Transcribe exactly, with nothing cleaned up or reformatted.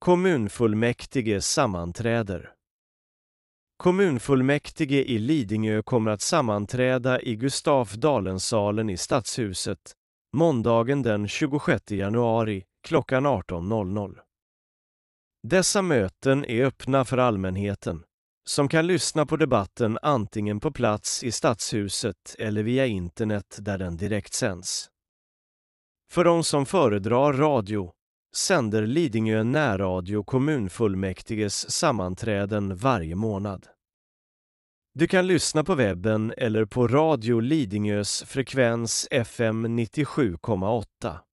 Kommunfullmäktige sammanträder. Kommunfullmäktige i Lidingö kommer att sammanträda i Gustaf Dalensalen i Stadshuset måndagen den tjugosjätte januari klockan arton noll noll. Dessa möten är öppna för allmänheten, som kan lyssna på debatten antingen på plats i Stadshuset eller via internet där den direktsänds. För de som föredrar radio sänder Lidingö närradio kommunfullmäktiges sammanträden varje månad. Du kan lyssna på webben eller på Radio Lidingös frekvens F M nittiosju komma åtta.